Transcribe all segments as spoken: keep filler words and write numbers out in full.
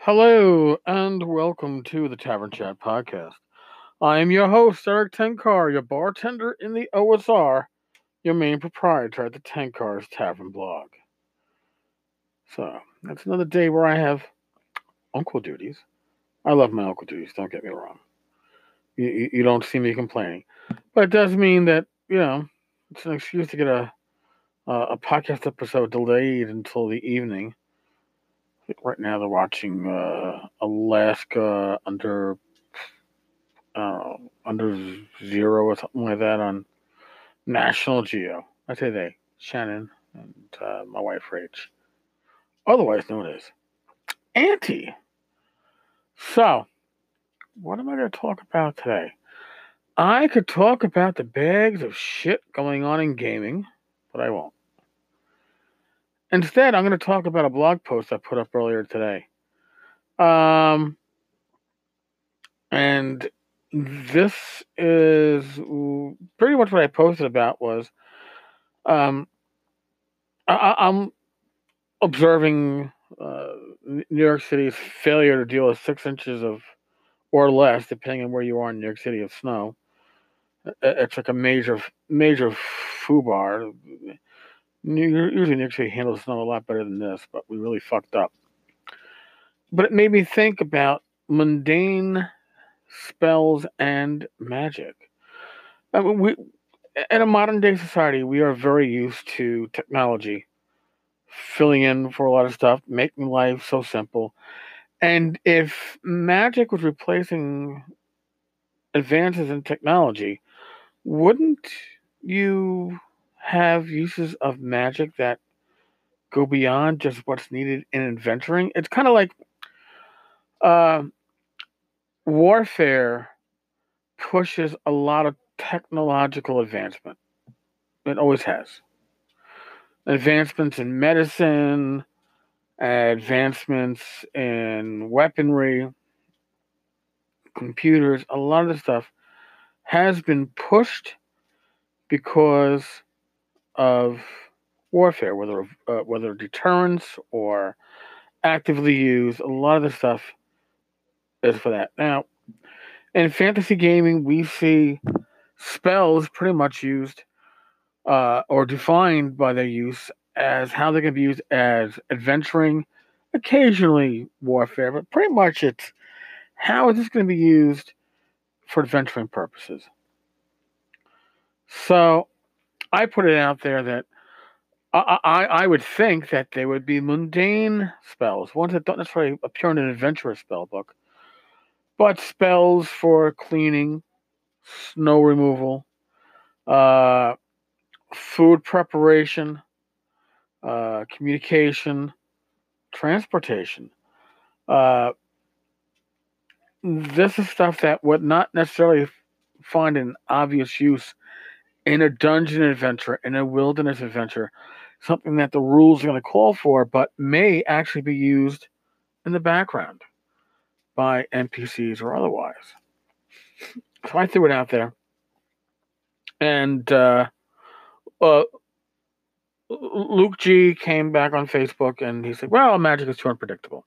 Hello and welcome to the Tavern Chat podcast. I am your host, Eric Tenkar, your bartender in the O S R, your main proprietor at the Tenkar's Tavern blog. So, it's another day where I have uncle duties. I love my uncle duties, don't get me wrong. You, you, you don't see me complaining. But it does mean that, you know, it's an excuse to get a, a, a podcast episode delayed until the evening. Right now they're watching uh, Alaska under uh, under zero or something like that on National Geo. I say they, Shannon and uh, my wife Rach, otherwise known as Auntie. So, what am I going to talk about today? I could talk about the bags of shit going on in gaming, but I won't. Instead, I'm going to talk about a blog post I put up earlier today. Um, and this is pretty much what I posted about was um, I, I'm observing uh, New York City's failure to deal with six inches of or less, depending on where you are in New York City, of snow. It's like a major, major foobar. Usually, New York City handles snow a lot better than this, but we really fucked up. But it made me think about mundane spells and magic. I mean, we, in a modern day society, we are very used to technology filling in for a lot of stuff, making life so simple. And if magic was replacing advances in technology, wouldn't you have uses of magic that go beyond just what's needed in adventuring? It's kind of like uh, warfare pushes a lot of technological advancement. It always has. Advancements in medicine, advancements in weaponry, computers, a lot of the stuff has been pushed because of warfare, whether uh, whether deterrence or actively used. A lot of the stuff is for that. Now, in fantasy gaming, we see spells pretty much used uh, or defined by their use as how they can be used as adventuring, occasionally warfare, but pretty much it's how is this going to be used for adventuring purposes. So I put it out there that I, I, I would think that they would be mundane spells, ones that don't necessarily appear in an adventurous spell book, but spells for cleaning, snow removal, uh, food preparation, uh, communication, transportation. Uh, this is stuff that would not necessarily find an obvious use in a dungeon adventure, in a wilderness adventure, something that the rules are going to call for, but may actually be used in the background by N P Cs or otherwise. So I threw it out there. And uh, uh, Luke G came back on Facebook and he said, well, magic is too unpredictable.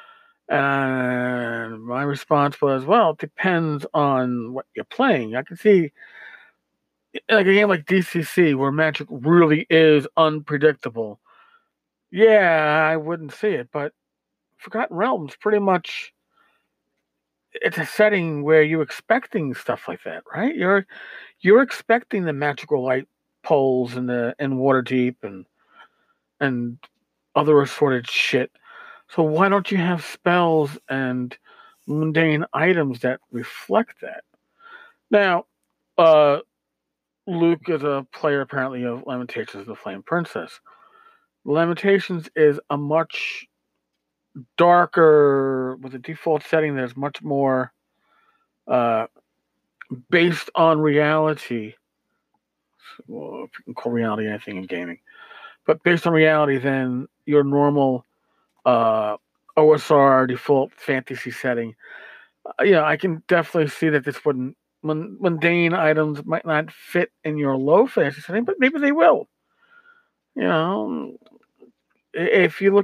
And my response was, well, it depends on what you're playing. I can see, like a game like D C C, where magic really is unpredictable. Yeah, I wouldn't see it, but Forgotten Realms pretty much, it's a setting where you're expecting stuff like that, right? You're you're expecting the magical light poles and the and Waterdeep and and other assorted shit. So why don't you have spells and mundane items that reflect that? Now, uh, Luke is a player apparently of Lamentations of the Flame Princess. Lamentations is a much darker, with a default setting that's much more uh, based on reality. Well, if you can call reality anything in gaming, but based on reality than your normal uh, O S R default fantasy setting. Uh, yeah, I can definitely see that this wouldn't mundane items might not fit in your low fantasy setting, but maybe they will. You know, if you look at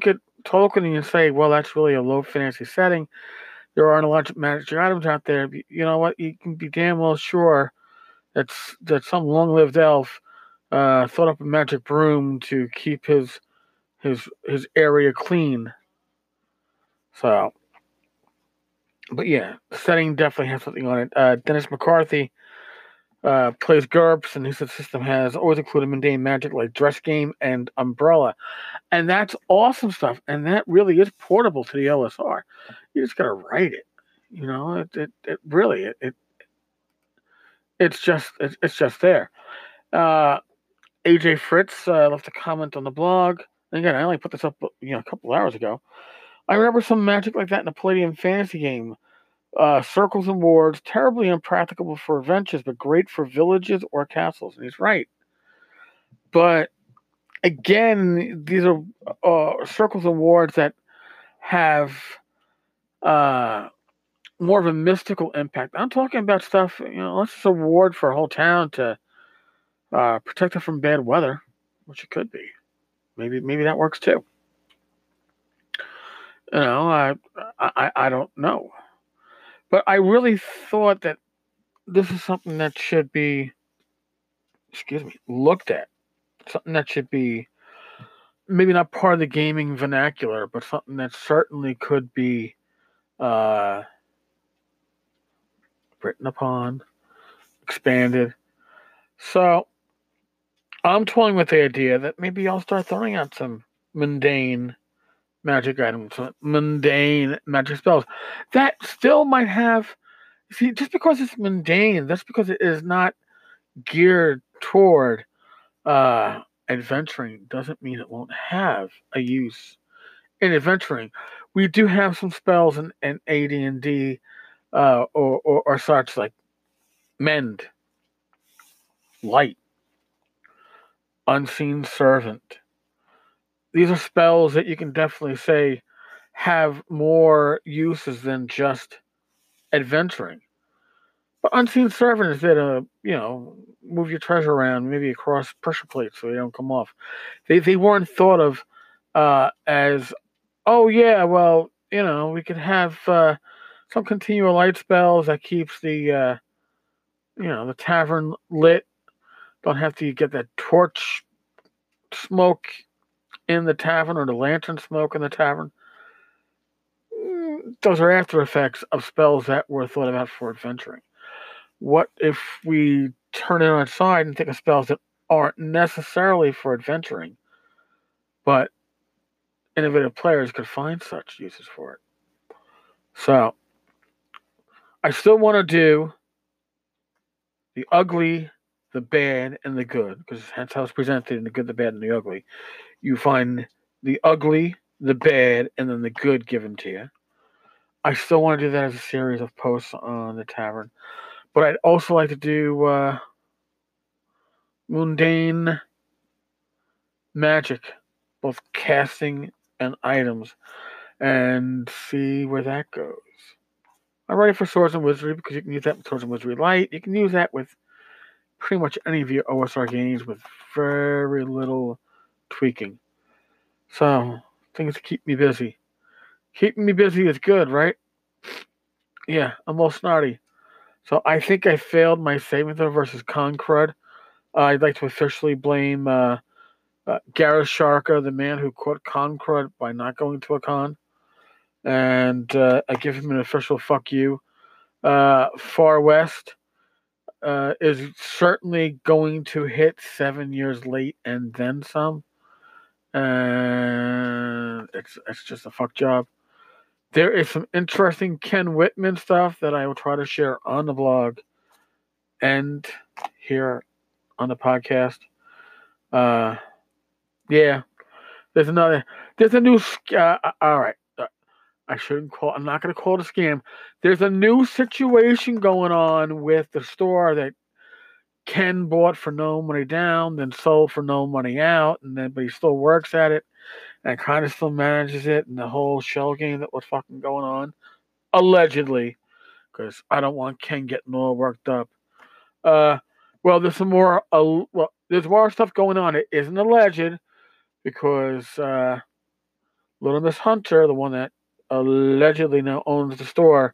Tolkien and you say, well, that's really a low fantasy setting. There aren't a lot of magic items out there. You know what? You can be damn well sure that's that some long-lived elf uh, thought up a magic broom to keep his his his area clean. So, but yeah, the setting definitely has something on it. Uh, Dennis McCarthy uh, plays GURPS, and he said the system has always included mundane magic like Dress Game and Umbrella. And that's awesome stuff. And that really is portable to the L S R. You just got to write it. You know, it, it, it really, it, it it's just, it's, it's just there. Uh, A J Fritz uh, left a comment on the blog. And again, I only put this up, you know, a couple hours ago. I remember some magic like that in a Palladium fantasy game. Uh, circles and wards, terribly impracticable for adventures, but great for villages or castles. And he's right. But again, these are uh, circles and wards that have uh, more of a mystical impact. I'm talking about stuff, you know, unless it's a ward for a whole town to uh, protect it from bad weather, which it could be. Maybe maybe that works too. You know, I I, I don't know. But I really thought that this is something that should be, excuse me, looked at. Something that should be maybe not part of the gaming vernacular, but something that certainly could be uh, written upon, expanded. So I'm toying with the idea that maybe I'll start throwing out some mundane magic items, some mundane magic spells that still might have. See, just because it's mundane, that's because it is not geared toward uh, adventuring, doesn't mean it won't have a use in adventuring. We do have some spells in, in A D and D uh, or, or, or such like Mend, Light, Unseen Servant. These are spells that you can definitely say have more uses than just adventuring. But Unseen Servant is there to, you know, move your treasure around, maybe across pressure plates so they don't come off. They they weren't thought of uh, as, oh yeah, well, you know, we could have uh, some continual light spells that keeps the, uh, you know, the tavern lit. Don't have to get that torch smoke in the tavern or the lantern smoke in the tavern. Mm, those are after effects of spells that were thought about for adventuring. What if we turn it on its side and think of spells that aren't necessarily for adventuring, but innovative players could find such uses for it? So, I still want to do the ugly, the bad, and the good, because that's how it's presented in the good, the bad, and the ugly. You find the ugly, the bad, and then the good given to you. I still want to do that as a series of posts on the tavern. But I'd also like to do uh, mundane magic, both casting and items, and see where that goes. I'm ready for Swords and Wizardry because you can use that with Swords and Wizardry Light. You can use that with pretty much any of your O S R games with very little tweaking. So, things to keep me busy. Keeping me busy is good, right? Yeah, I'm all snotty. So I think I failed my saving throw versus Concrud. Uh, I'd like to officially blame uh, uh, Gareth Sharka, the man who caught Concrud by not going to a con. And uh, I give him an official fuck you. Uh, Far West uh, is certainly going to hit seven years late and then some. And it's, it's just a fuck job. There is some interesting Ken Whitman stuff that I will try to share on the blog and here on the podcast. Uh, yeah, there's another. There's a new. Uh, all right, uh, I shouldn't call. I'm not going to call it a scam. There's a new situation going on with the store that Ken bought for no money down, then sold for no money out, and then but he still works at it and kind of still manages it, and the whole shell game that was fucking going on, allegedly, because I don't want Ken getting all worked up. Uh, well, there's some more. Uh, well, there's more stuff going on. It isn't alleged because uh, Little Miss Hunter, the one that allegedly now owns the store,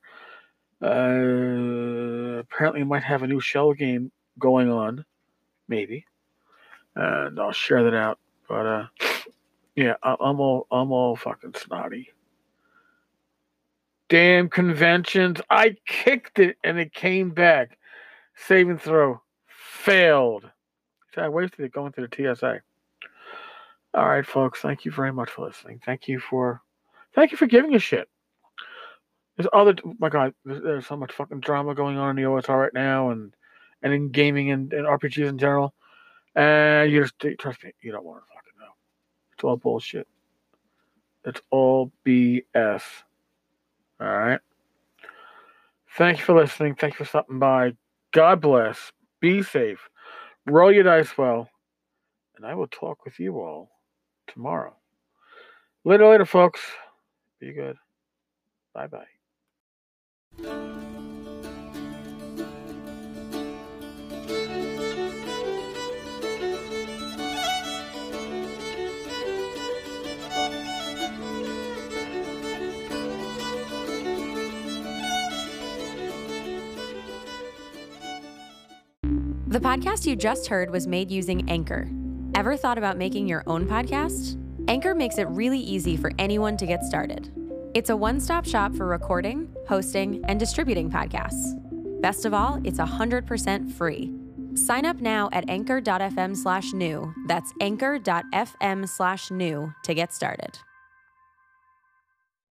uh, apparently might have a new shell game going on, maybe, and I'll share that out. But uh, yeah, I, I'm all I'm all fucking snotty. Damn conventions! I kicked it and it came back. Save and throw failed. See, I wasted it going to the T S A. All right, folks. Thank you very much for listening. Thank you for, thank you for giving a shit. There's other, my God, there's, there's so much fucking drama going on in the O S R right now, and and in gaming and, and R P Gs in general. And you just trust me, you don't want to fucking know. It's all bullshit. It's all B S. All right. Thank you for listening. Thank you for stopping by. God bless. Be safe. Roll your dice well. And I will talk with you all tomorrow. Later, later, folks. Be good. Bye-bye. The podcast you just heard was made using Anchor. Ever thought about making your own podcast? Anchor makes it really easy for anyone to get started. It's a one-stop shop for recording, hosting, and distributing podcasts. Best of all, it's one hundred percent free. Sign up now at anchor.fm slash new. That's anchor.fm slash new to get started.